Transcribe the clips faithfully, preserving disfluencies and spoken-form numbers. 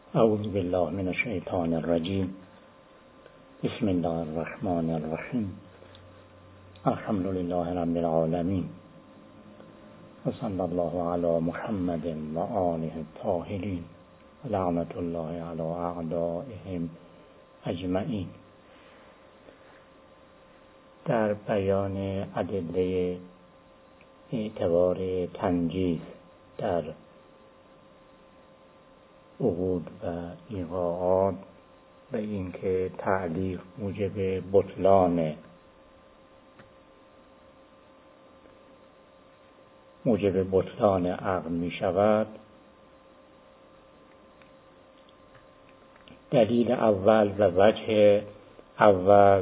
اعوذ بالله من الشیطان الرجیم. بسم الله الرحمن الرحیم. الحمد لله رب العالمین و صلی الله علی محمد و آله الطاهرین و لعنت الله علی اعدائهم اجمعین. در بیان ادله اعتبار تنجیز در عقود و ایقاعات و اینکه تعلیق موجب بطلان موجب بطلان عقد می شود، دلیل اول و وجه اول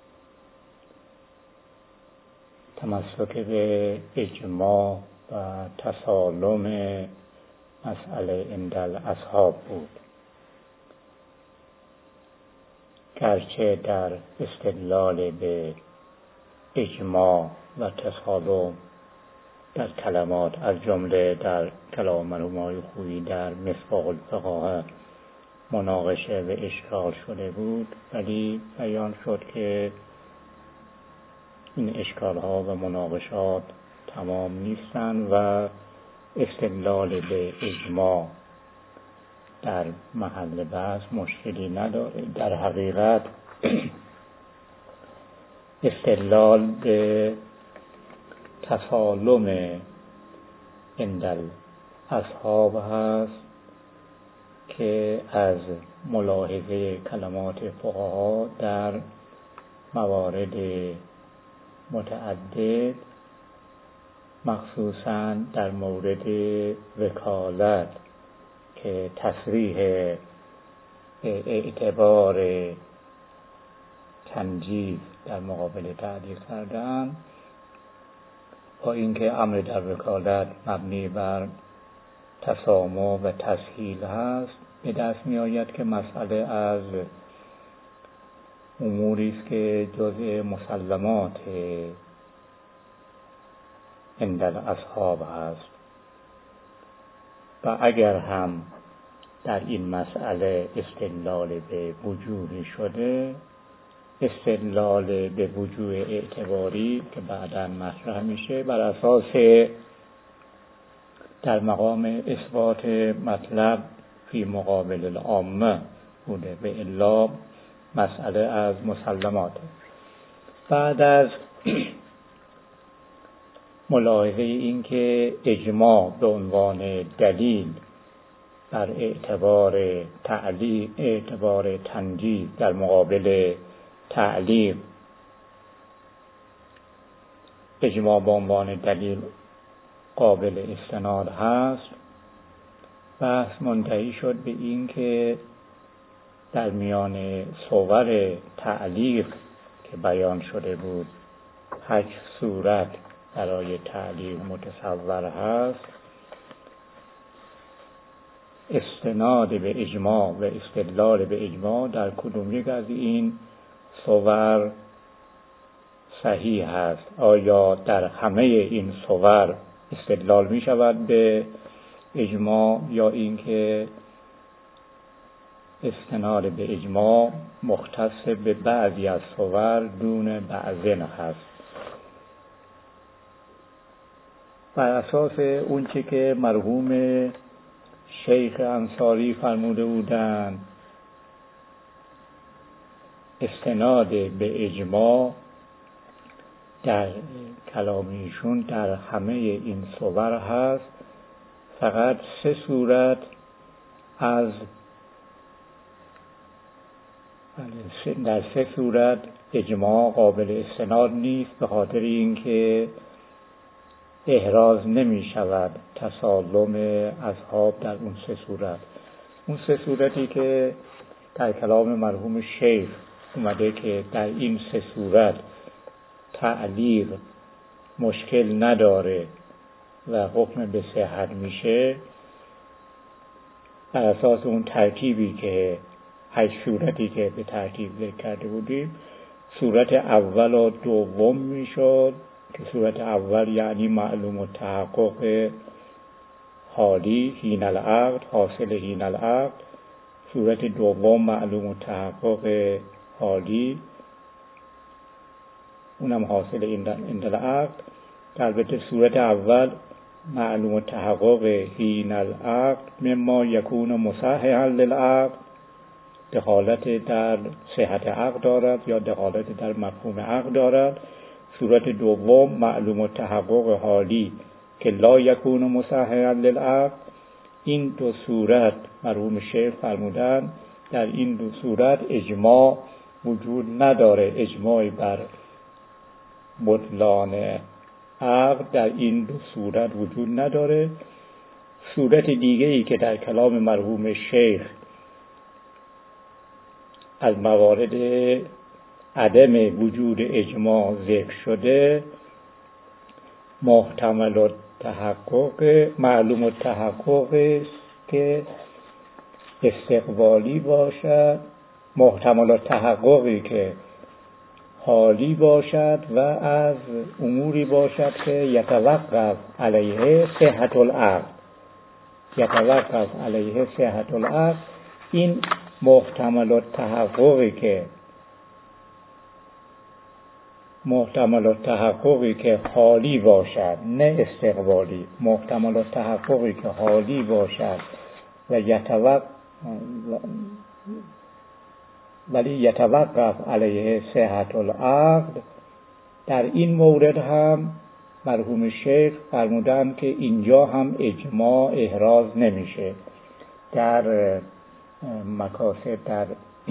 تمسک به اجماع و تسالم مسئله عند الاصحاب بود، گرچه در استدلال به اجماع و تسالم در کلمات از جمله در کلام مرحوم آقای خویی در مصباح الفقاهه مناقشه و اشکال شده بود، ولی بیان شد که این اشکال ها و مناقشات تمام نیستند و استدلال به اجماع در محل بحث مشکلی نداره. در حقیقت استدلال به تسالم عند الاصحاب هست که از ملاحظه کلمات فقها در موارد متعدد، مخصوصاً در مورد وکالت که تصریح اعتبار تنجیز در مقابل تعلیق کردن، با اینکه امر در وکالت مبنی بر تسامح و تسهیل هست، به دست می آید که مسئله از اموری است که جزء مسلمات عند الاصحاب هست و اگر هم در این مسئله استدلال به وجوهی شده، استدلال به وجوه اعتباری که بعداً مطرح میشه بر اساس در مقام اثبات مطلب فی مقابل العامه بوده، به الا مسئله از مسلمات. بعد از ملاحظه این که اجماع به عنوان دلیل بر اعتبار تعلیق، اعتبار تنجیز در مقابل تعلیق، اجماع به عنوان دلیل قابل استناد هست، بحث منتهی شد به این که در میان صور تعلیق که بیان شده بود، هشت صورت برای تعلیق متصور هست. استناد به اجماع و استدلال به اجماع در کدوم یک از این صور صحیح هست؟ آیا در همه این صور استدلال می شود به اجماع، یا اینکه استناد به اجماع مختص به بعضی از صور دون بعضن هست؟ بر اساس اون چه که مرحوم شیخ انصاری فرموده بودند، استناد به اجماع در کلام ایشون در همه این صور هست، فقط سه صورت از در سه صورت اجماع قابل استناد نیست، به خاطر اینکه احراز نمی شود تسالم اصحاب در اون سه صورت. اون سه صورتی که در کلام مرحوم شیخ اومده که در این سه صورت تعلیق مشکل نداره و حکم به صحت میشه، بر اساس اون ترتیبی که هشت صورتی که به ترتیب ذکر کرده بودیم، صورت اول و دوم میشد که صورت اول یعنی معلوم و تحقق حالی حین العقد، حاصل حین العقد، صورت دوم معلوم و تحقق حالی، اونم حاصل این العقد. البته صورت اول معلوم و تحقق حین العقد مما یکون مصححا للعقد، دخالت در صحت عقد دارد یا دخالت در مفهوم عقد دارد. صورت دوم معلوم و تحقق حالی که لا یکون مصححا للعقد. این دو صورت مرحوم شیخ فرمودن در این دو صورت اجماع وجود نداره، اجماعی بر بطلان عقد در این دو صورت وجود نداره. صورت دیگه ای که در کلام مرحوم شیخ از موارد عدم وجود اجماع ذکر شده، محتمل التحقق معلوم التحقق است که استقبالی باشد، محتمل التحققی که حالی باشد و از اموری باشد که یتوقف علیه صحت العقد، یتوقف علیه صحت العقد. این محتمل التحققی که محتمل التحققی که حالی باشد، نه استقبالی، محتمل التحققی که حالی باشد و یتوقف ولی یتوقف علیه صحت العقد، در این مورد هم مرحوم شیخ فرمودن که اینجا هم اجماع احراز نمیشه. در مکاسب در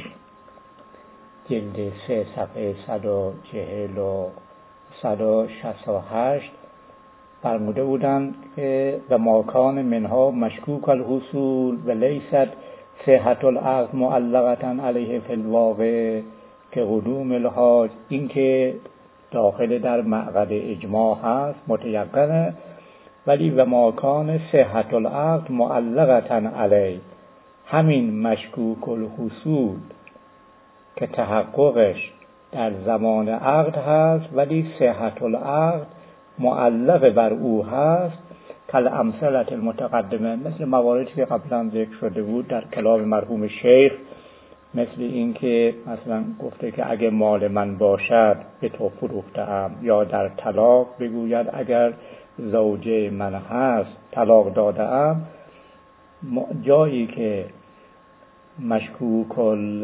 جلد سه صفحه صد و چهل و صد و شصت و هشت فرموده بودند که و ماکان منها مشکوک الحصول و لیست صحت العقد معلقتا علیه فی الواقع که قدوم الحاج، این که داخل در معقد اجماع هست متیقنه، ولی و ماکان صحت العقد معلقتا علیه، همین مشکوک الحصول که تحققش در زمان عقد هست ولی صحت العقد معلق بر او هست، کل امثلة المتقدمه، مثل مواردی که قبلا ذکر شده بود در کلام مرحوم شیخ، مثل این که مثلا گفته که اگه مال من باشد به تو فروختم، یا در طلاق بگوید اگر زوجه من هست طلاق دادم. جایی که مشکوک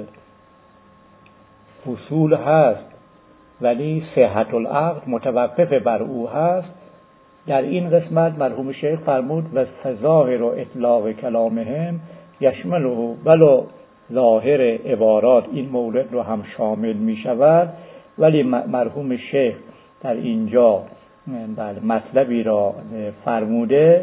الفصول هست ولی صحت العقد متوقف بر او هست، در این قسمت مرحوم شیخ فرمود و ظاهر و اطلاق کلامهم یشمله، ولو ظاهر عبارات این مورد رو هم شامل می شود، ولی مرحوم شیخ در اینجا بله مطلبی را فرموده،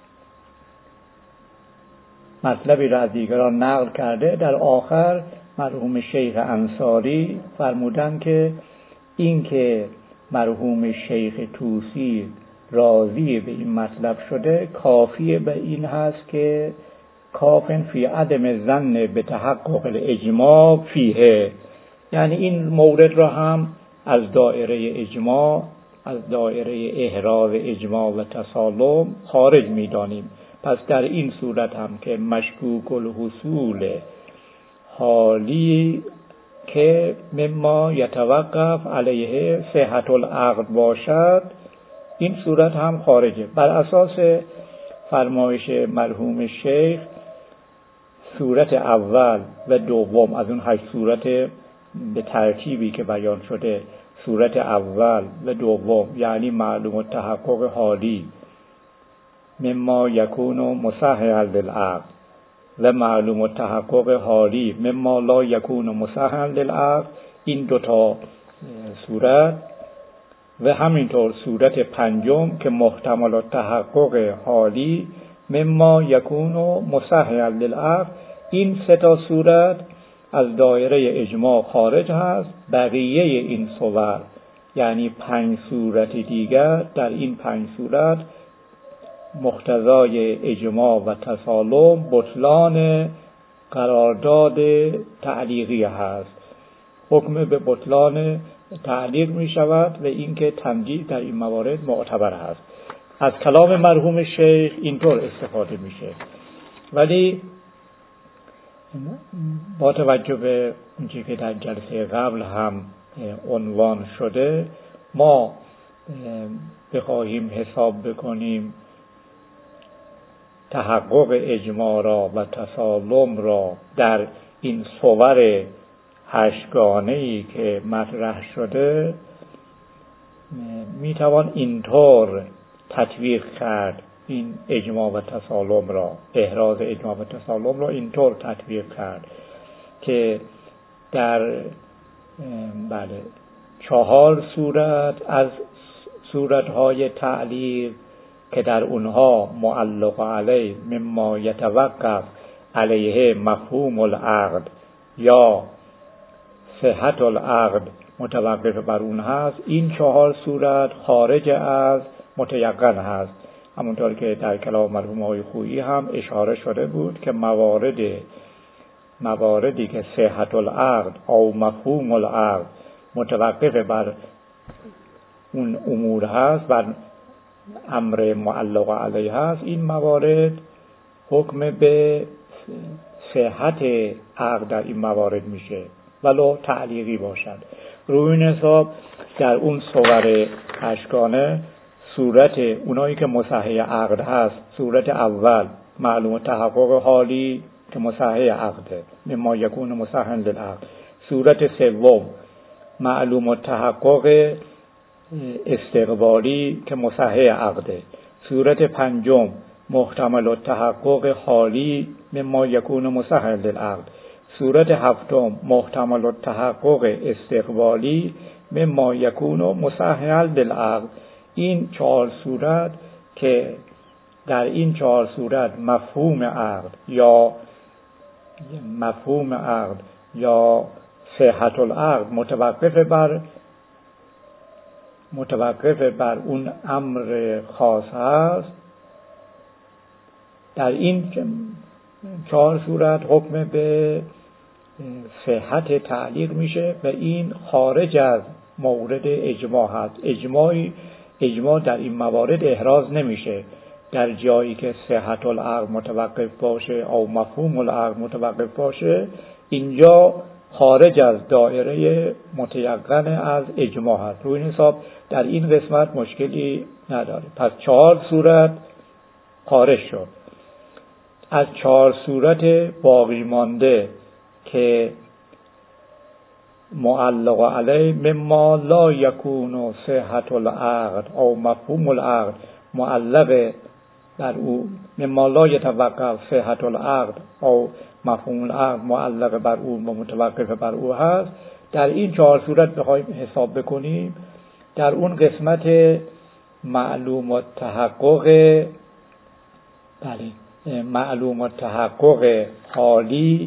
مطلبی را از دیگران نقل کرده. در آخر مرحوم شیخ انصاری فرمودن که این که مرحوم شیخ طوسی راضی به این مطلب شده کافیه به این هست که کافن فی عدم ظن به تحقق الاجماع فیه، یعنی این مورد را هم از دایره اجماع، از دایره احراز اجماع و تسالم خارج می دانیم. پس در این صورت هم که مشکوک الحصول حالی که مما یتوقف علیه صحت العقد باشد، این صورت هم خارجه. بر اساس فرمایش مرحوم شیخ صورت اول و دوم از اون هشت صورت به ترتیبی که بیان شده، صورت اول و دوم یعنی معلوم التحقق حالی مما یکون مصححا للعقد و معلوم التحقق حالی مما لا یکون مصححا للعقد، این دوتا صورت و همینطور صورت پنجم که محتمل التحقق حالی مما یکون مصححا للعقد، این سه تا صورت از دایره اجماع خارج هست. بقیه این صور یعنی پنج صورت دیگر، در این پنج صورت مقتضای اجماع و تسالم بطلان قرارداد تعلیقی هست، حکم به بطلان تعلیق می شود و اینکه تمدید در این موارد معتبر هست. از کلام مرحوم شیخ اینطور استفاده میشه، ولی با توجه به اونچه که در جلسه قبل هم عنوان شده، ما بخواهیم حساب بکنیم تحقق اجماع را و تسالم را در این صور هشتگانه‌ای که مطرح شده، میتوان اینطور تطبیق کرد این اجماع و تسالم را، احراز اجماع و تسالم را اینطور تطبیق کرد که در بله چهار صورت از صورت‌های تعلیق که در اونها معلق علیه مما یتوقف علیه مفهوم العقد یا صحت العقد متوقف بر اون هست، این چهار صورت خارج از متیقن هست. همونطور که در کلام مرحوم آقای خویی هم اشاره شده بود که موارد مواردی که صحت العقد او مفهوم العقد متوقف بر اون امور هست، بر امر معلق علیه هست، این موارد حکم به صحت عقد در این موارد میشه ولو تعلیقی باشد. روی این حساب در اون صور هشتگانه صورت اونایی که مصحح عقد هست، صورت اول معلوم تحقق حالی که مصحح عقده مما یکون مصححا للعقد، صورت سوم معلوم تحقق استقبالی که مصحح عقده، صورت پنجم محتمل التحقق حالی مما یکون مصححا للعقد، صورت هفتم محتمل التحقق استقبالی مما یکون مصححا للعقد. این چهار صورت که در این چهار صورت مفهوم عقد یا مفهوم عقد یا صحت العقد متوقف بر متوقف بر اون امر خاص هست، در این چهار صورت حکم به صحت تعلیق میشه و این خارج از مورد اجماع هست. اجماعی اجماع در این موارد احراز نمیشه. در جایی که صحت العقد متوقف باشه او مفهوم العقد متوقف باشه، اینجا خارج از دایره متیقن از اجماع هست. روی این حساب در این قسمت مشکلی نداره. پس چهار صورت خارج شد. از چهار صورت باقی مانده که معلق علیه مما لا یکون صحت العقد او مفهوم العقد معلق بر او، مما لا یتوقف صحت العقد او مفهوم العقد معلق بر او و متوقف بر او هست، در این چهار صورت بخوایم حساب بکنیم، در اون قسمت معلوم التحقق بله معلوم التحقق حالی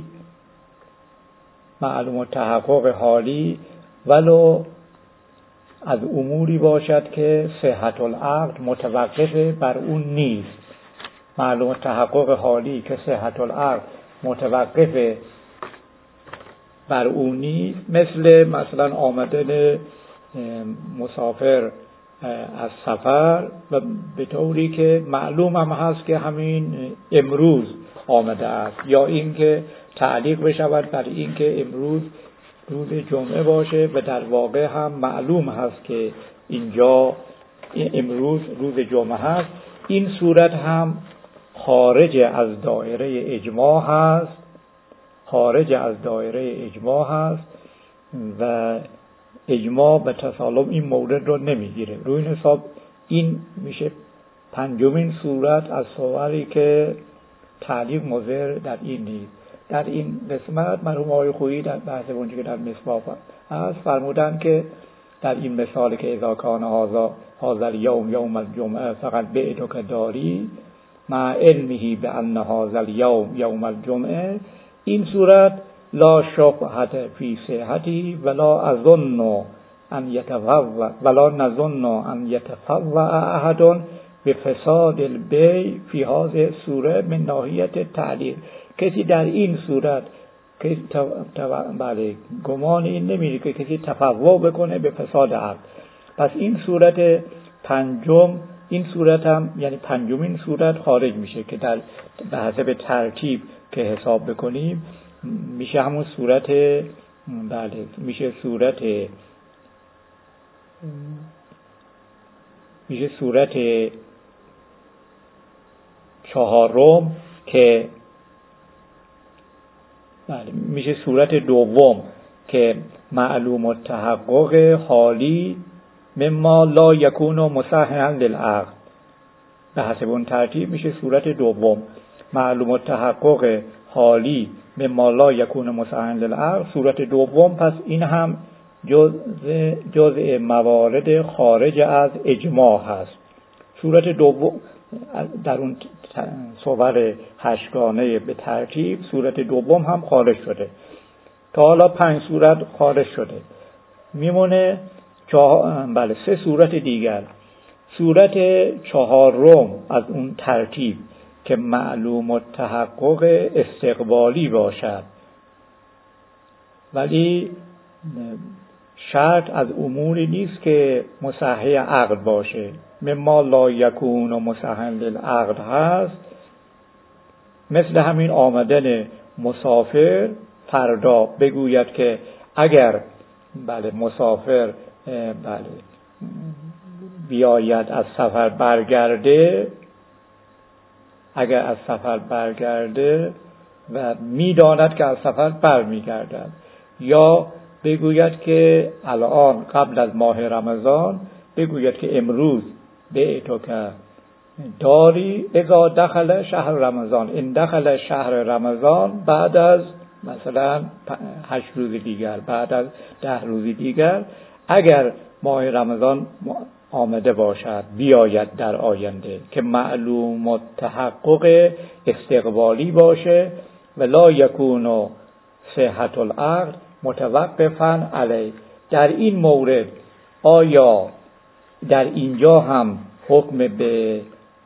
معلوم التحقق حالی ولو از اموری باشد که صحت العقد متوقف بر اون نیست. معلوم التحقق حالی که صحت العقد متوقف بر اون نیست، مثل مثلا آمدن مسافر از سفر و به طوری که معلوم هم هست که همین امروز آمده است، یا اینکه تعلیق بشود بر این که امروز روز جمعه باشه و در واقع هم معلوم هست که اینجا امروز روز جمعه هست. این صورت هم خارج از دایره اجماع هست خارج از دایره اجماع هست و اجماع و تسالم این مورد رو نمیگیره. روی این حساب این میشه پنجمین صورت از صوری که تعلیق مضر در این نیست. در این قسمت مرحوم آقای خویی در بحث اونجا که در مصباح هست فرمودن که در این مثال که اذا کان هذا هذا اليوم یوم الجمعه فقط بعتک داری مع علمه بان هذا اليوم یوم الجمعه، این صورت لا شبهه فی صحتی ولا اظن ان یتفوع ولا نظن ان یتفوع احد بفساد البیع فی هذه الصوره من ناحیه تعلیق. کسی در این صورت که بله گمان این نمیره که کسی تفوع بکنه به فساد عقد. پس این صورت پنجم، این صورت هم یعنی پنجمین صورت خارج میشه که در به حسب ترتیب که حساب بکنیم میشه همون صورت، بله میشه صورت میشه صورت چهارم که بله میشه صورت دوم که معلوم التحقق حالی مما لا یکون مصححا للعقل. به حسب اون ترتیب میشه صورت دوم معلوم التحقق حالی مما لا یکون مصححا للعقل. صورت دوم پس این هم جزء جزء موارد خارج از اجماع هست. صورت دوم در اون صور هشتگانه به ترتیب صورت دوم هم خارج شده. تا حالا پنج صورت خارج شده، میمونه چهار بله سه صورت دیگر. صورت چهارم از اون ترتیب که معلوم التحقق استقبالی باشد، ولی شرط از اموری نیست که مصحح عقل باشه. مما لا یکون و مصحح للعقل هست، مثل همین آمدن مسافر فردا بگوید که اگر بله مسافر بله بیاید از سفر برگرده، اگر از سفر برگرده و میداند که از سفر برمیگردد، یا بگوید که الان قبل از ماه رمضان بگوید که امروز بیعتو که داری اذا دخل شهر رمضان، این دخل شهر رمضان بعد از مثلا هشت روز دیگر، بعد از ده روز دیگر، اگر ماه رمضان آمده باشد بیاید در آینده، که معلوم التحقق استقبالی باشه و لا یکون صحت العقل متوقفا علی. در این مورد آیا در اینجا هم حکم به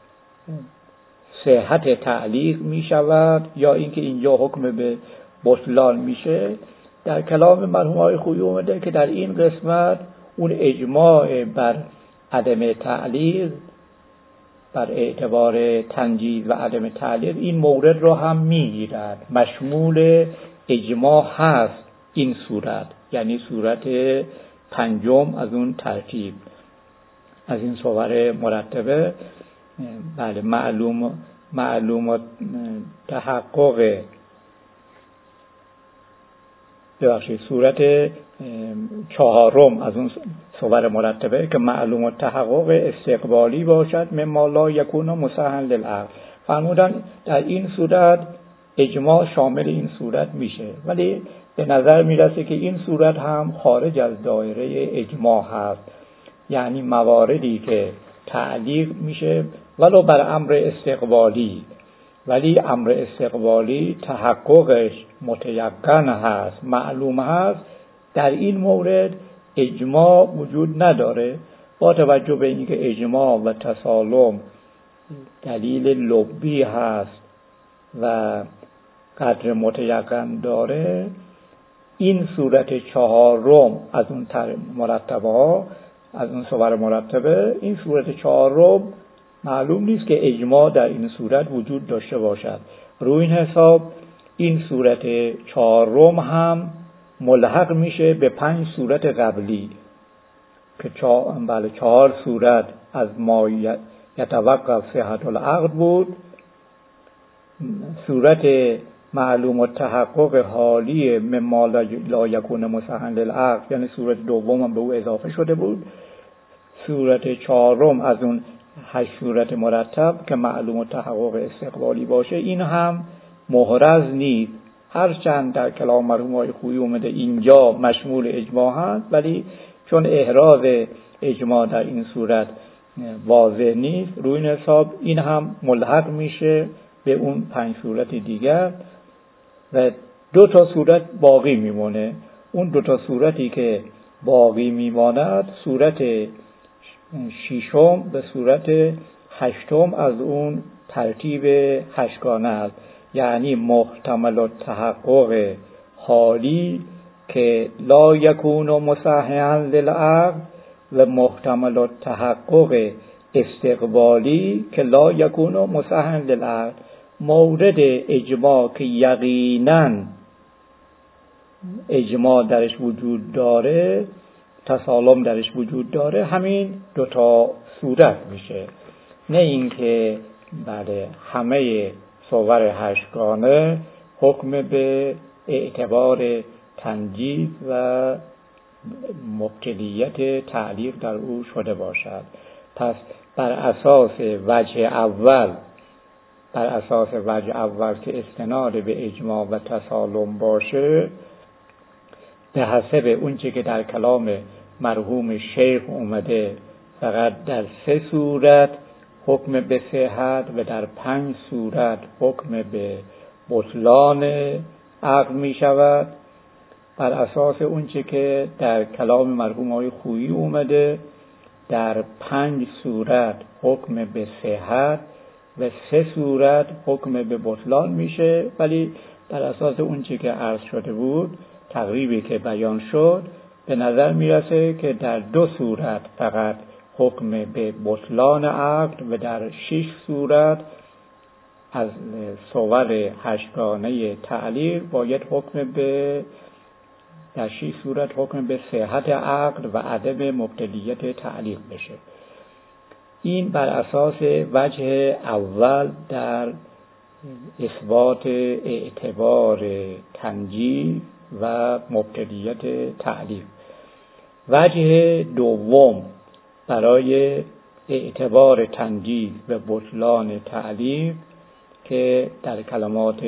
صحت تعلیق می شود یا اینکه اینجا حکم به بطلان میشه؟ در کلام مرحوم آقای خویی اومده که در این قسمت اون اجماع بر عدم تعلیق، بر اعتبار تنجیز و عدم تعلیق، این مورد رو هم میگیرد، مشمول اجماع هست این صورت، یعنی صورت پنجم از اون ترتیب، از این صور مرتبه. بله معلوم معلوم تحقق ببخشید صورت چهارم از اون صور مرتبه که معلوم التحقق استقبالی باشد مما لا یکون مصححا للعقل. فرمودن در این صورت اجماع شامل این صورت میشه، ولی به نظر میرسه که این صورت هم خارج از دایره اجماع هست، یعنی مواردی که تعلیق میشه ولو بر امر استقبالی، ولی امر استقبالی تحققش متیقن هست، معلوم هست، در این مورد اجماع وجود نداره. با توجه به اینکه اجماع و تسالم دلیل لبی هست و قدر متیقن داره، این صورت چهارم از اون مرتبه ها، از اون صور مرتبه، این صورت چهارم معلوم نیست که اجماع در این صورت وجود داشته باشد. روی این حساب این صورت چهارم هم ملحق میشه به پنج صورت قبلی که چهار, بله چهار صورت از ما یتوقف صحت العقل بود. صورت معلوم التحقق حالی مما لا یکون مصححا للعقل، یعنی صورت دوم هم به او اضافه شده بود. صورت چهارم از اون هشت صورت مرتب که معلوم التحقق استقبالی باشه، این هم محرز نیست، هرچند در کلام مرحوم آقای خویی اومده اینجا مشمول اجماع هست، ولی چون احراز اجماع در این صورت واضح نیست، روی این حساب این هم ملحق میشه به اون پنج صورت دیگر و دو تا صورت باقی میمونه. اون دو تا صورتی که باقی میماند صورت ششم به صورت هشتم از اون ترتیب هشتگانه است، یعنی محتمل التحقق حالی که لا یکون مصححا للعقل و محتمل التحقق استقبالی که لا یکون مصححا للعقل. مورد اجماع که یقیناً اجماع درش وجود داره، تسالم درش وجود داره، همین دوتا صورت میشه. نه اینکه بله همه صور هشتگانه حکم به اعتبار تنجیز و مبتلیت تعلیق در او شده باشد. پس بر اساس وجه اول بر اساس وجه اول که استناد به اجماع و تسالم باشه، به حسب اونچه که در کلام مرحوم شیخ اومده فقط در سه صورت حکم به صحت و در پنج صورت حکم به بطلان عقد می شود. بر اساس اونچه که در کلام مرحوم آقای خویی اومده در پنج صورت حکم به صحت و سه صورت حکم به بطلان میشه. ولی بر اساس اونچه که عرض شده بود، تقریبی که بیان شد، به نظر میرسه که در دو صورت فقط حکم به بطلان عقد و در شش صورت از صور هشتگانه تعلیق باید حکم به در شش صورت حکم به صحت عقد و عدم مبتلیت تعلیق بشه. این بر اساس وجه اول در اثبات اعتبار تنجیز و مبتلیت تعلیق. وجه دوم برای اعتبار تنجیز و بطلان تعلیق که در کلمات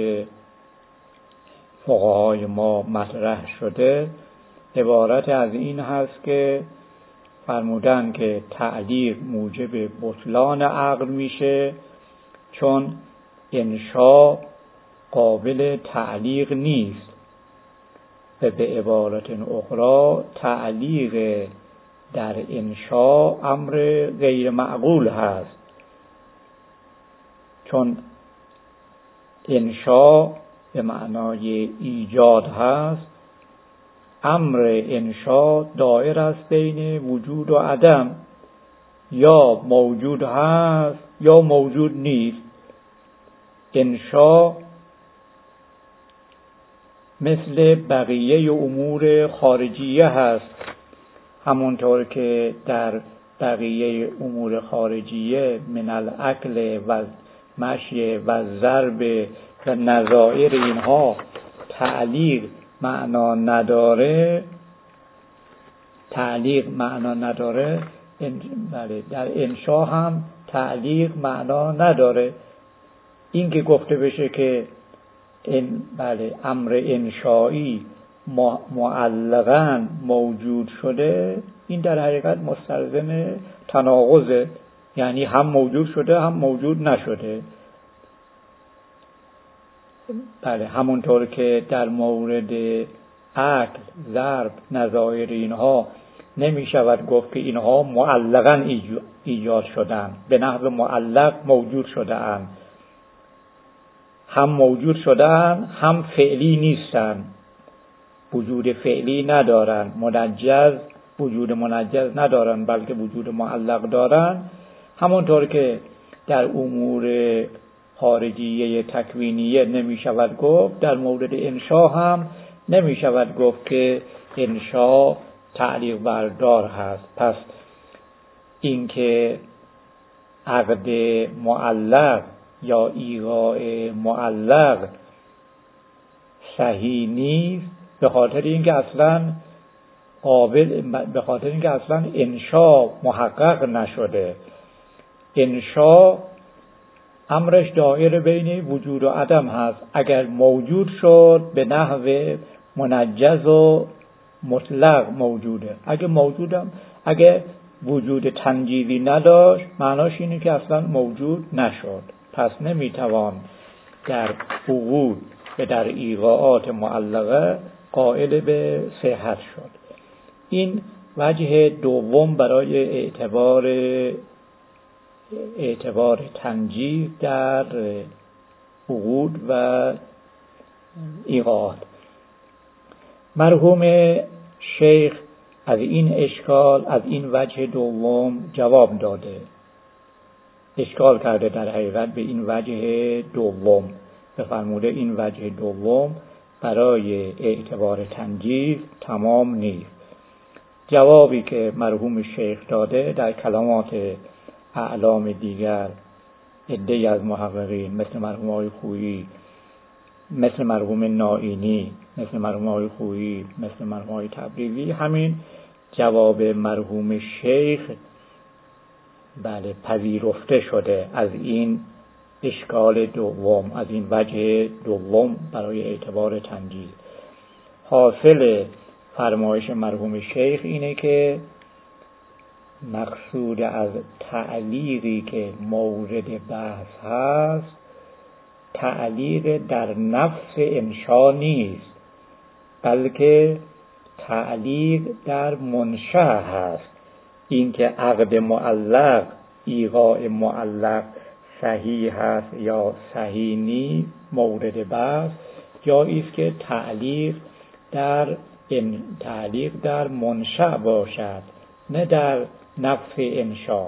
فقهای ما مطرح شده عبارت از این هست که فرمودن که تعلیق موجب بطلان عقد میشه چون انشاء قابل تعلیق نیست و به عبارت اخرى تعلیق در انشاء امر غیر معقول هست، چون انشاء به معنای ایجاد هست. امر انشاء دایر است بین وجود و عدم، یا موجود هست یا موجود نیست. انشاء مثل بقیه امور خارجیه هست، همونطور که در بقیه امور خارجیه من الاکل و مشی و ضرب و نظائر اینها تعلیق معنا نداره تعلیق معنا نداره بله در انشاء هم تعلیق معنا نداره. این که گفته بشه که این بله امر انشایی معلقاً موجود شده، این در حقیقت مستلزم تناقضه، یعنی هم موجود شده هم موجود نشده. بله همونطور که در مورد عقل، ضرب، نظائر اینها نمی شود گفت که اینها معلقاً ایجاد شدن، به نحو معلق موجود شده‌اند، هم موجود شده‌اند هم فعلی نیستند، وجود فعلی ندارن، منجز وجود منجز ندارن بلکه وجود معلق دارن. همونطور که در امور خارجیه تکوینیه نمی شود گفت، در مورد انشاء هم نمی شود گفت که انشاء تعلیق بردار هست. پس اینکه عقد معلق یا ایقاع معلق صحیح نیست به خاطر اینکه اصلا قابل به خاطر اینکه اصلا انشاء محقق نشده. انشاء امرش دایر بین وجود و عدم هست. اگر موجود شد به نحو منجز و مطلق موجوده، اگر موجودم اگر وجود تنجیزی نداشت معناش اینه که اصلا موجود نشد. پس نمیتوان در عقود و در ایقاعات معلقه قائل به صحت شد. این وجه دوم برای اعتبار اعتبار تنجیز در عقود و ایقاعات. مرحوم شیخ از این اشکال از این وجه دوم جواب داده، اشکال کرده در حقیقت به این وجه دوم، بفرموده این وجه دوم برای اعتبار تنجیز تمام نیست. جوابی که مرحوم شیخ داده در کلمات اعلام دیگر عده‌ای از محققین مثل مرحوم آقای خویی، مثل مرحوم نائینی، مثل مرحوم آقای خویی، مثل مرحوم آقای تبریزی، همین جواب مرحوم شیخ بله پذیرفته شده از این اشکال دوم، از این وجه دوم برای اعتبار تنجیز. حاصل فرمایش مرحوم شیخ اینه که مقصود از تعلیقی که مورد بحث هست تعلیق در نفس انشا نیست، بلکه تعلیق در منشأ هست. این که عقد معلق، ایقاع معلق صحیح هست یا صحیح نیست مورد بحث، جایی است که تعلیق در ان تعلیق در منشأ باشد نه در نفس انشا.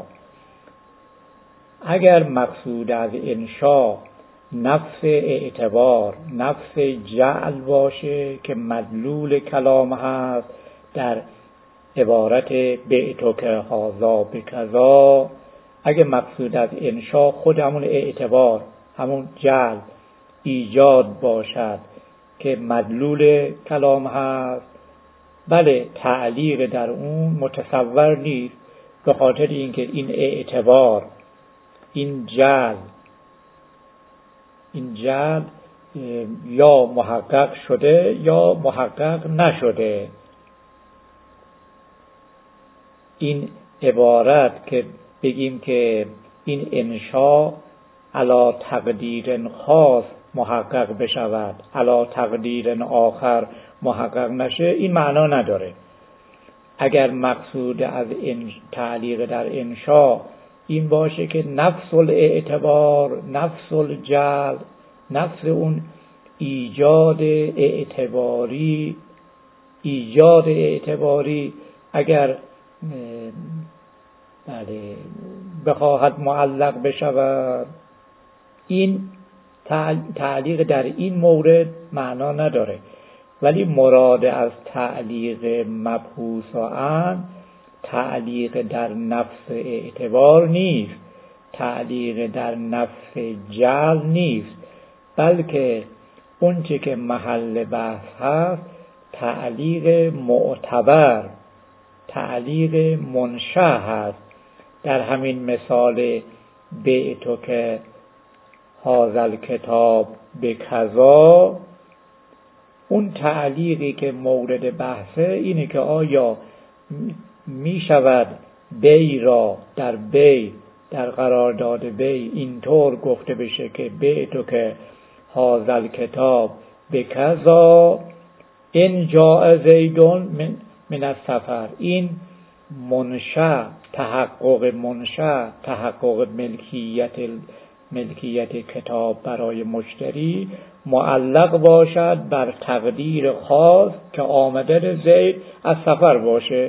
اگر مقصود از انشا نفس اعتبار، نفس جعل باشه که مدلول کلام هست در عبارت بعتک هذا بکذا، اگه مقصود از انشا خود همون اعتبار، همون جعل ایجاد باشد که مدلول کلام هست، بله تعلیق در اون متصور نیست، به خاطر اینکه این اعتبار، این جعل این جعل یا محقق شده یا محقق نشده. این عبارت که بگیم که این انشا علی تقدیر خاص محقق بشود، علی تقدیر آخر محقق نشه، این معنا نداره. اگر مقصود از این تعلیق در انشا این باشه که نفس الاعتبار، نفس الجعل، نفس اون ایجاد اعتباری، ایجاد اعتباری اگر بله بخواهد معلق بشود، این تعلیق در این مورد معنا نداره. ولی مراد از تعلیق مبحوث آن تعلیق در نفس اعتبار نیست، تعلیق در نفس جعل نیست، بلکه اونچه که محل بحث هست تعلیق معتبر، تعلیق منشأ هست. در همین مثال بعتک هذا الکتاب بکذا، اون تعلیقی که مورد بحثه اینه که آیا می شود بی را در بی، در قرارداد بی اینطور گفته بشه که بعتک هذا الکتاب بکذا ان جاء زید من من السفر. این منشأ، تحقق منشأ، تحقق ملکیت ملکیت کتاب برای مشتری معلق باشد بر تقدیر خاص که آمدن زید از سفر باشه.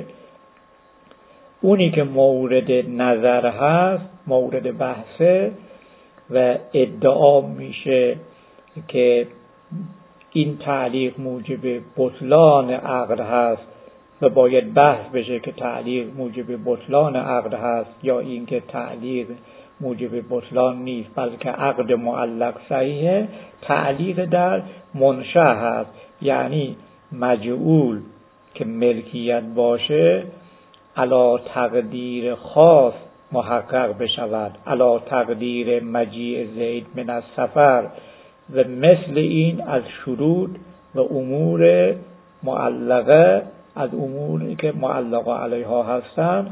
اونی که مورد نظر هست، مورد بحثه و ادعا میشه که این تعلیق موجب بطلان عقد هست و باید بحث بشه که تعلیق موجب بطلان عقد هست یا اینکه تعلیق موجب بطلان نیست بلکه عقد معلق صحیحه. تعلیق در منشأ هست، یعنی مجعول که ملکیت باشه علی تقدیر خاص محقق بشود، علی تقدیر مجیء زید من السفر، و مثل این از شروط و امور معلقه، از اموری که معلقه علیها هستند،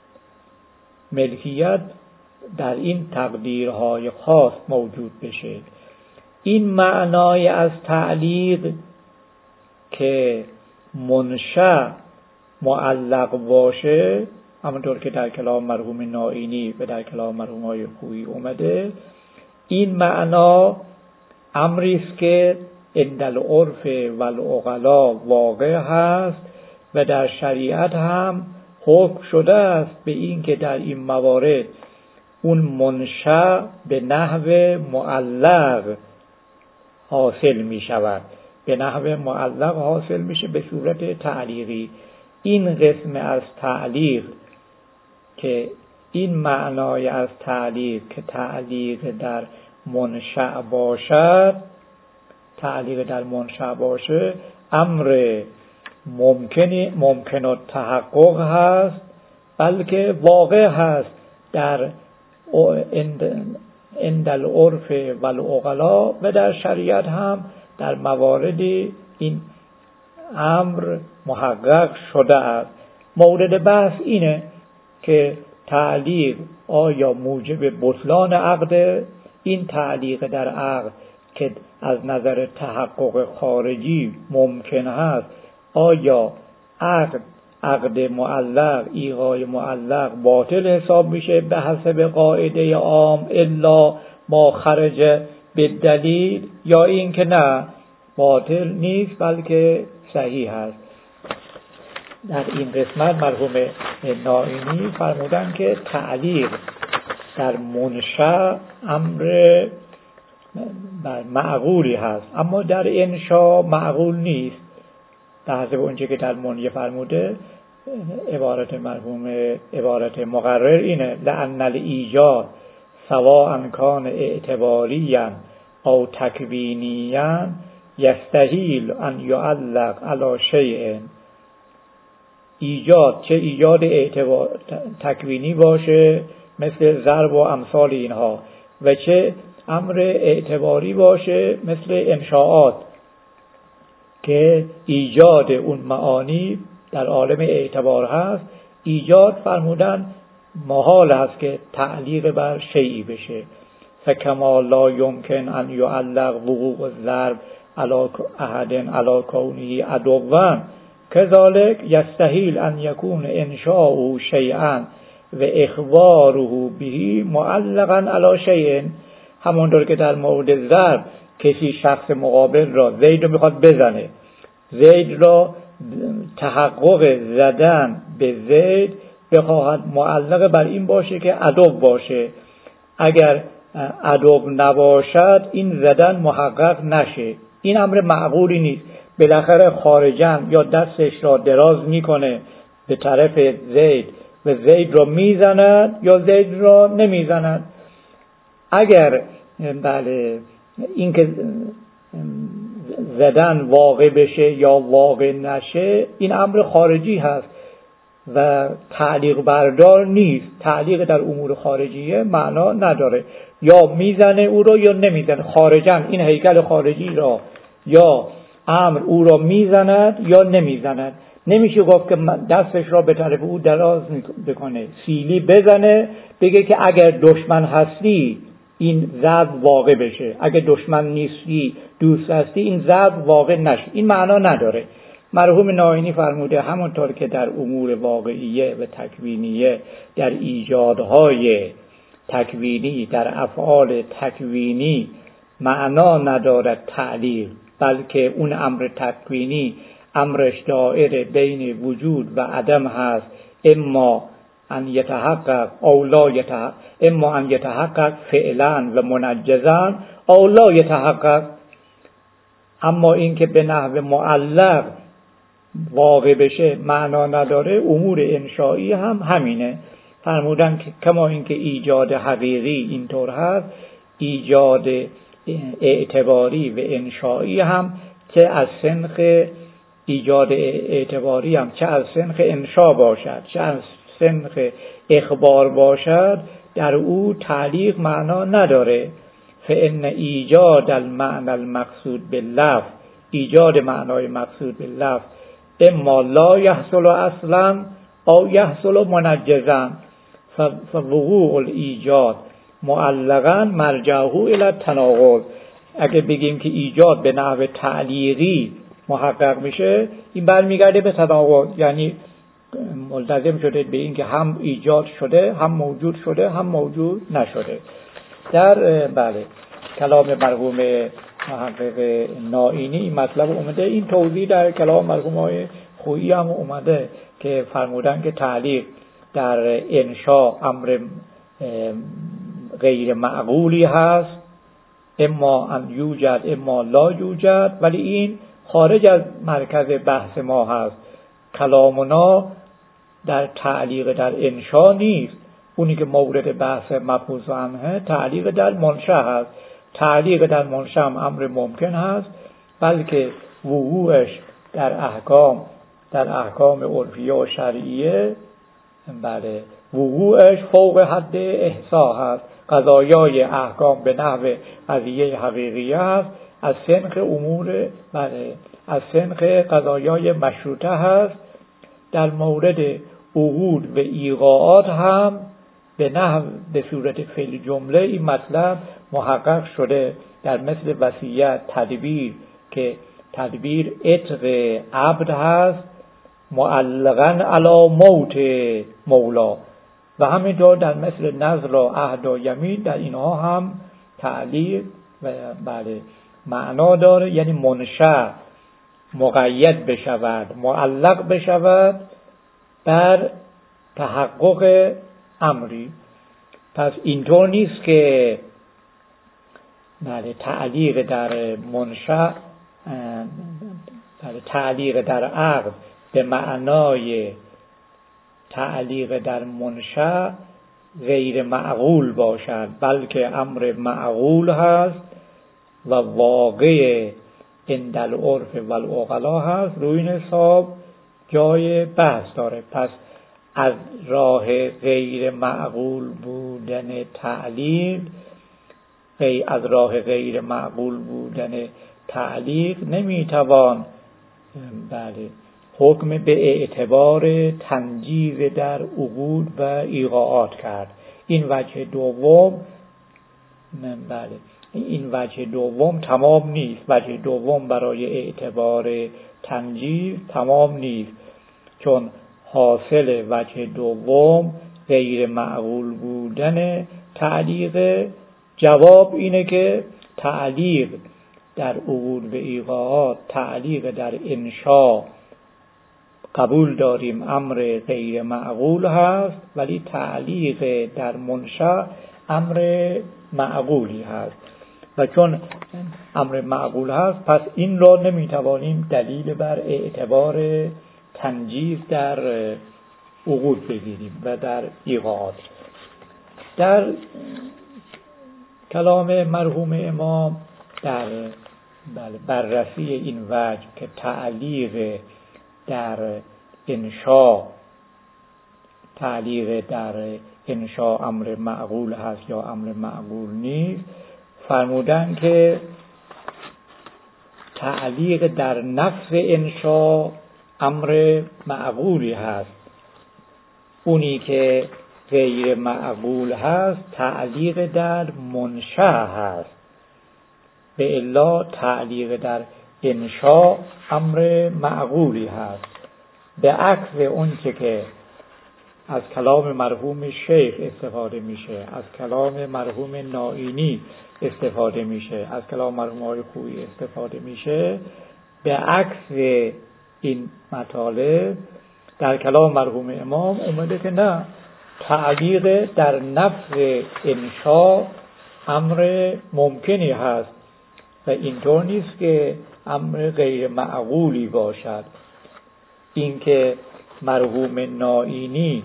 ملکیت در این تقدیرهای خاص موجود بشه. این معنای از تعلیق که منشأ معلق باشه، همونطور که در کلام مرحوم نائینی و در کلام مرحوم های خویی اومده، این معنا امری است که عند العرف و العقلا واقع هست و در شریعت هم حکم شده است به این که در این موارد اون منشأ به نحو معلق حاصل می شود. به نحو معلق حاصل میشه به صورت تعلیقی. این قسم از تعلیق که این معنای از تعلیق که تعلیق در منشأ باشد، تعلیق در منشأ باشه امر ممکنی ممکن التحقق هست، بلکه واقع هست در عند العرف و العقلا و در شریعت هم در مواردی این امر محقق شده است. مورد بحث اینه که تعلیق آیا موجب بطلان عقد؟ این تعلیق در عقد که از نظر تحقق خارجی ممکن هست، آیا عقد عقد معلق ایغای معلق باطل حساب میشه به حسب قاعده عام الا ما خرج به دلیل، یا این که نه باطل نیست بلکه صحیح هست؟ در این قسمت مرحوم نائینی فرمودن که تعلیق در منشأ امر معقولی هست، اما در انشاء معقول نیست. در حسب اونچه که در منیه فرموده عبارت مرحوم عبارت مقرر اینه: لأن الایجاد سواء کان اعتباریا او تکوینیا یستحیل ان یعلق علی شیء. ایجاد چه ایجاد اعتبار تکوینی باشه مثل ضرب و امثال اینها، و چه امر اعتباری باشه مثل انشاءات که ایجاد اون معانی در عالم اعتبار هست، ایجاد فرمودن محال است که تعلیق بر شیئی بشه. فکما لا یمکن ان یعلق وقوع الضرب علی احد علی کونه عدوا کذالک یستحیل ان یکون انشاؤه شیئا و اخباره به معلقا علی شیء. همونطور که در مورد ضرب کسی شخص مقابل را، زید رو میخواد بزنه، زید را تحقق زدن به زید بخواهد معلق بر این باشه که عدو باشه، اگر عدو نباشد این زدن محقق نشه. این امر معقولی نیست. بالاخره خارجاً یا دستش را دراز میکنه به طرف زید و زید را میزند یا زید را نمیزند. اگر بله این که زدن واقع بشه یا واقع نشه این امر خارجی هست و تعلیق بردار نیست. تعلیق در امور خارجیه معنا نداره، یا میزنه او را یا نمیزنه. خارجاً این هیکل خارجی را یا امر او را میزند یا نمیزند. نمیشه گفت که دستش را به طرف او دراز بکنه، سیلی بزنه، بگه که اگر دشمن هستی این ضرب واقع بشه، اگر دشمن نیستی دوست هستی این ضرب واقع نشه. این معنا نداره. مرحوم نائینی فرموده همونطور که در امور واقعیه و تکوینیه، در ایجادهای تکوینی، در افعال تکوینی معنا ندارد تعلیق، بلکه اون امر تکوینی امرش دائره بین وجود و عدم هست، اما ان یتحقق او لا یتحقق، اما ان یتحقق فعلا و منجزا او لا یتحقق. اما این که به نحو معلق واقع بشه معنا نداره. امور انشایی هم همینه. فرمودن که کما این که ایجاد حقیقی اینطور هست، ایجاد اعتباری و انشایی هم چه از سنخ ایجاد اعتباری هم چه از سنخ انشا باشد چه از سنخ اخبار باشد، در او تعلیق معنا نداره. فان ایجاد المعنى المقصود باللفظ، ایجاد معنای مقصود باللفظ، اما لا یحصل اصلا او یحصل منجزا، فوقوع الایجاد معلقا مرجعه الى التناقض. اگه بگیم که ایجاد به نحو تعلیقی محقق میشه، این برمیگرده به تناقض، یعنی ملتزم شده به این که هم ایجاد شده، هم موجود شده، هم موجود نشده. در بله کلام مرحوم محقق نائینی این مطلب اومده. این توضیح در کلام مرحوم های خویی هم اومده که فرمودن که تعلیق در انشاء امر غیر معقولی هست، اما ان یوجد اما لا یوجد، ولی این خارج از مرکز بحث ما هست. کلامنا در تعلیق در انشا نیست. اونی که مورد بحث مبحوث عنه تعلیق در منشأ هست. تعلیق در منشأ هم امر ممکن هست، بلکه وقوعش در احکام در احکام عرفیه و شرعیه بله وقوعش فوق حد احصا هست. قضایای احکام به نحو قضیه حقیقیه هست، از سنخ امور بله از سنخ قضایای مشروطه هست. در مورد عقود و ایقاعات هم به نحو به صورت فعل جمله این مطلب محقق شده، در مثل وصیت، تدبیر که تدبیر عتق عبد هست معلقاً علی موت مولا، و همینطور در مثل نذر و عهد و یمین در اینها هم تعلیق و بله معنا داره، یعنی منشأ مقید بشود، معلق بشود بر تحقق امری. پس اینطور نیست که بله تعلیق در منشأ بله تعلیق در عقد به معنای تعلیق در منشأ غیر معقول باشد، بلکه امر معقول هست و واقع عند العرف و العقلا هست. روی این حساب جای بحث داره. پس از راه غیر معقول بودن تعلیق از راه غیر معقول بودن تعلیق نمیتوان بله حکم به اعتبار تنجیز در عقود و ایقاعات کرد. این وجه دوم بله این وجه دوم تمام نیست. وجه دوم برای اعتبار تنجیز تمام نیست، چون حاصل وجه دوم غیر معقول بودن تعلیق. جواب اینه که تعلیق در عقود و ایقاعات، تعلیق در انشا قبول داریم امر غیر معقول هست، ولی تعلیق در منشأ امر معقولی هست. و چون امر معقول هست، پس این را نمیتوانیم دلیل بر اعتبار تنجیز در عقود بگیریم و در ایقاعات. در کلام مرحوم امام در بررسی این وجه که تعلیق در انشا تعلیق در انشا امر معقول هست یا امر معقول نیست، فرمودن که تعلیق در نفس انشا امر معقولی هست. اونی که غیر معقول هست تعلیق در منشأ هست، به الا تعلیق در انشا امر معقولی هست. به عکس اون که از کلام مرحوم شیخ استفاده میشه، از کلام مرحوم نائینی استفاده میشه، از کلام مرحوم آقای خویی استفاده میشه، به عکس این مطالب در کلام مرحوم امام اومده که نه، تعلیق در نفس انشا امر ممکنی هست و اینطور نیست که امر غیر معقولی باشد. اینکه مرحوم نائینی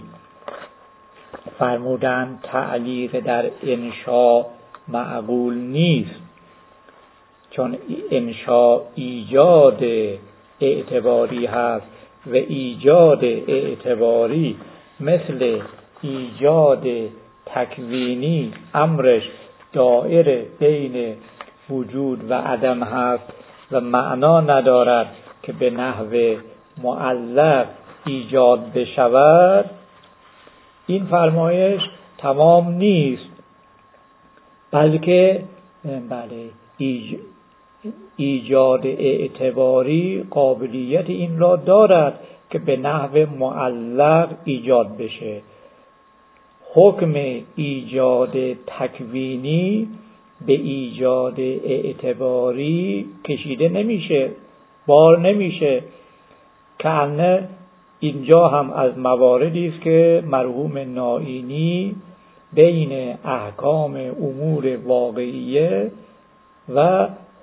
فرمودن تعلیق در انشا معقول نیست، چون انشا ایجاد اعتباری هست و ایجاد اعتباری مثل ایجاد تکوینی امرش دائره بین وجود و عدم هست و معنا ندارد که به نحو معلق ایجاد بشود. این فرمایش تمام نیست، بلکه بله ایج... ایجاد اعتباری قابلیت این را دارد که به نحو معلق ایجاد بشه. حکم ایجاد تکوینی به ایجاد اعتباری کشیده نمیشه، بار نمیشه. که اینجا هم از مواردی است که مرحوم نائینی بین احکام امور واقعیه و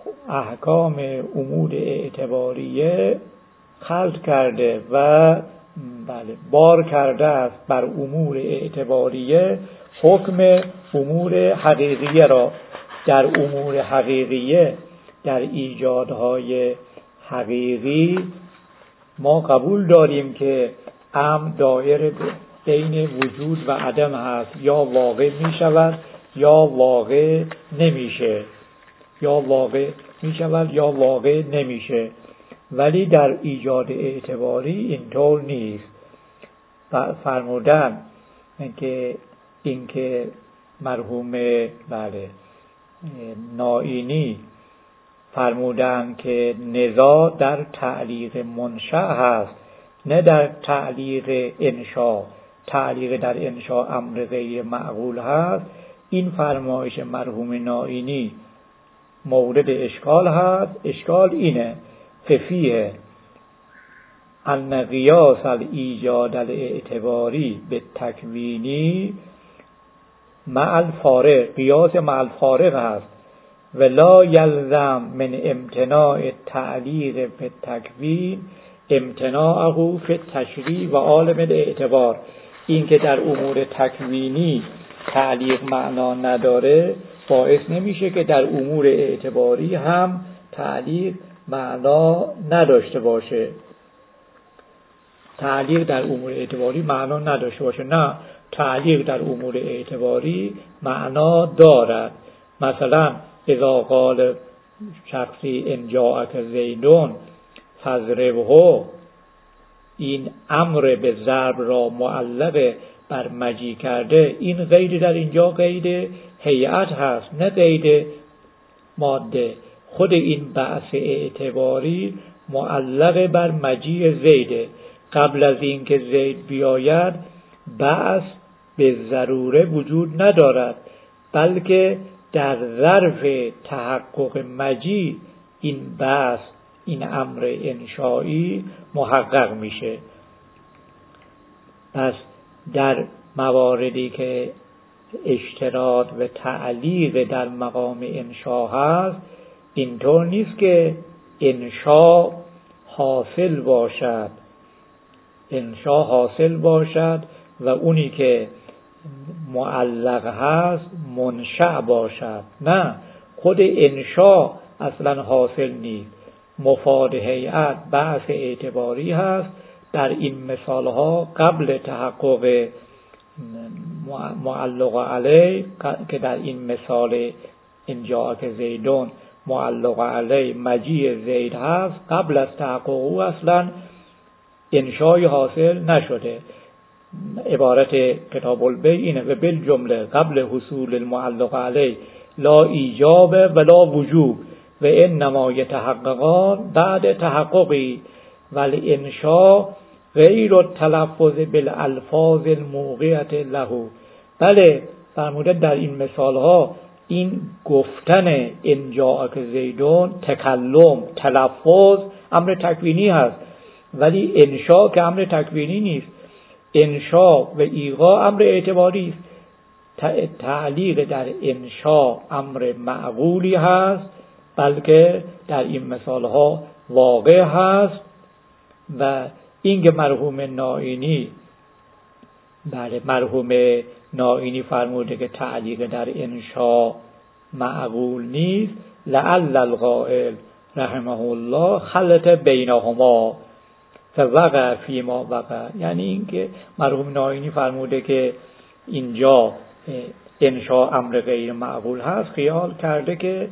احکام امور اعتباریه خلط کرده و بله بار کرده است بر امور اعتباریه حکم امور حقیقیه را. در امور حقیقیه، در ایجادهای حقیقی ما قبول داریم که امر دایر بین وجود و عدم هست، یا واقع می شود یا واقع نمیشه، یا واقع می شود یا واقع نمیشه. ولی در ایجاد اعتباری اینطور نیست. فرمودن که اینکه مرحوم بله نائینی فرمودن که نزاع در تعلیق منشأ هست، نه در تعلیق انشاء. تعلیق در انشاء امر غیر معقول هست. این فرمایش مرحوم نائینی مورد اشکال هست. اشکال اینه ففیه ان قیاس الایجاد الاعتباری به تکوینی مع الفارق، قیاس مع الفارق هست و لا یلزم من امتناع تعلیق به تکوین امتناعه فی التشریع و عالم الاعتبار. این که در امور تکوینی تعلیق معنا نداره باعث نمیشه که در امور اعتباری هم تعلیق معنا نداشته باشه. تعلیق در امور اعتباری معنا نداشته باشه، نه، تعلیق در امور اعتباری معنا دارد. مثلا اذا قال شخصی ان جاءک زیدون فضربه، این امر به ضرب را معلق بر مجی کرده، این قید در اینجا قید هیئت هست نه قید ماده. خود این بعث اعتباری معلق بر مجی زیده. قبل از اینکه زید بیاید بعث به ضروره وجود ندارد، بلکه در ظرف تحقق مجی این بعث، این امر انشایی محقق میشه. پس در مواردی که اشتراط و تعلیق در مقام انشا هست، اینطور نیست که انشا حاصل باشد انشا حاصل باشد و اونی که معلق هست منشأ باشد. نه، خود انشا اصلا حاصل نیست. مفاد هیئت بعث اعتباری هست. در این مثال ها قبل تحقق معلق علی، که در این مثال ان جاءک زیدون معلق علی مجیء زید هست، قبل از تحقق او اصلا انشای حاصل نشده. عبارت کتاب البیع اینه و بالجمله قبل حصول المعلق علی لا ایجاب ولا وجوب و انما یتحققان بعد تحققی ولی انشا غیر التلفظ بالالفاظ الموقعه له. بله، فرموده در این مثال ها این گفتن ان جاءک زیدون تکلم، تلفظ امر تکوینی هست، ولی انشا که امر تکوینی نیست. انشا و ایغا امر اعتباری است. تعلیق در انشا امر معقولی هست، بلکه در این مثال ها واقع هست. و این که مرحوم نائینی بله مرحوم نائینی فرموده که تعلیق در انشا معقول نیست، لعل القائل رحمه الله خلط بینهما فوقع فیما وقع. یعنی این که مرحوم نائینی فرموده که اینجا انشا امر غیر معقول هست، خیال کرده که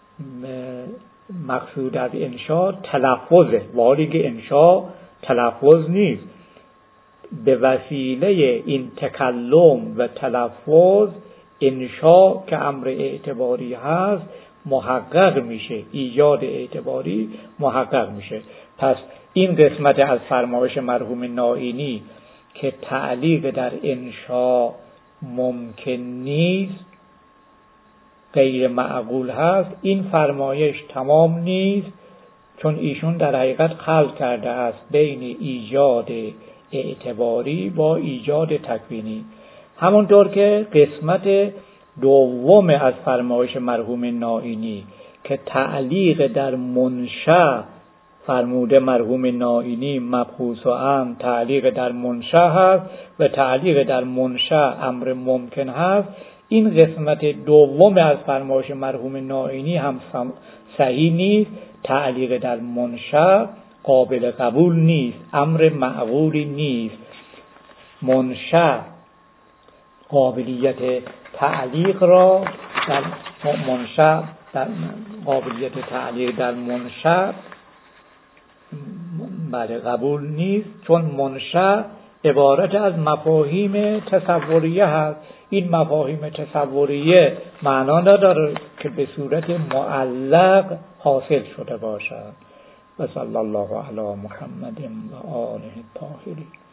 مقصود از انشا تلفظه، ولی که انشا تلفظ نیست. به وسیله این تکلم و تلفظ انشا که امر اعتباری هست محقق میشه، ایجاد اعتباری محقق میشه. پس این قسمت از فرمایش مرحوم نائینی که تعلیق در انشا ممکن نیست، غیر معقول هست، این فرمایش تمام نیست، چون ایشون در حقیقت خلط کرده است بین ایجاد اعتباری با ایجاد تکوینی. همونطور که قسمت دوم از فرمایش مرحوم نائینی که تعلیق در منشأ فرموده مرحوم نائینی مبحوث و امر تعلیق در منشأ هست و تعلیق در منشأ امر ممکن هست. این قسمت دوم از فرمایش مرحوم نائینی هم صحیح نیست. تعلیق در منشأ قابل قبول نیست، امر معقولی نیست. منشأ قابلیت تعلیق را در منشأ در قابلیت تعلیق در منشأ بله قبول نیست، چون منشأ عبارت از مفاهیم تصوریه هست. این مفاهیم تصوریه معنا نداره که به صورت معلق حاصل شده باشد. و صلی الله علی محمد و آله الطاهرین.